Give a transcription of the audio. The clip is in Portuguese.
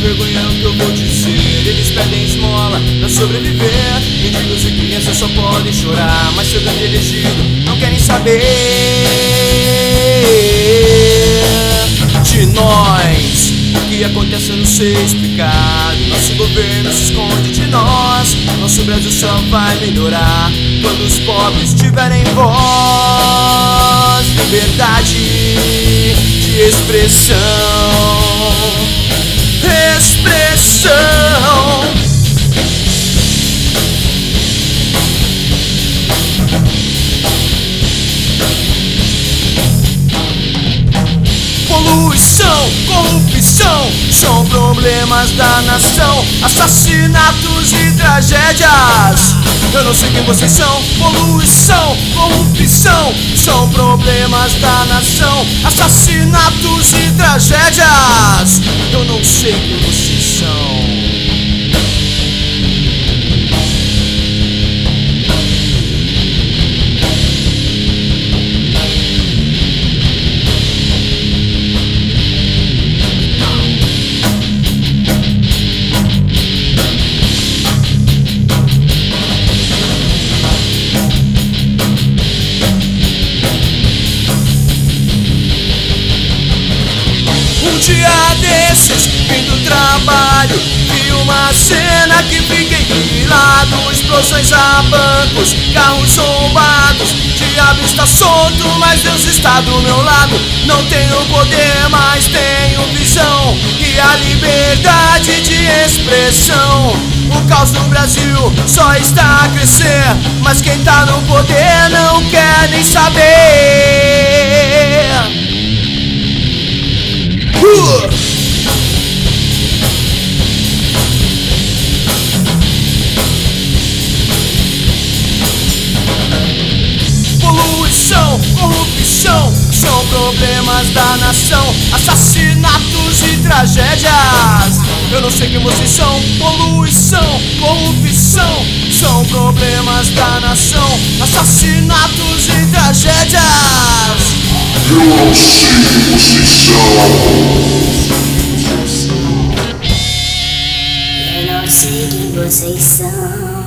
vergonha é o que eu vou dizer. Eles pedem esmola pra sobreviver. Mendigos e crianças só podem chorar, mas seu grande elegido não querem saber de nós. O que acontece eu não sei explicar. Nosso governo se esconde de nós. Nosso Brasil só vai melhorar quando os pobres tiverem voz. Liberdade de expressão. Poluição, corrupção são problemas da nação. Assassinatos e tragédias, eu não sei quem vocês são. Poluição, corrupção são problemas da nação. Assassinatos e tragédias, eu não sei quem vocês são. Um dia desses, vim do trabalho, vi uma cena que fiquei grilado. Explosões a bancos, carros roubados. Diabo está solto, mas Deus está do meu lado. Não tenho poder, mas tenho visão e a liberdade de expressão. O caos no Brasil só está a crescer, mas quem tá no poder não quer nem saber. Poluição, corrupção são problemas da nação. Assassinatos e tragédias, eu não sei quem vocês são. Poluição, corrupção são problemas da nação. Assassinatos e tragédias, eu não sei quem vocês são. Eu não sei quem vocês são.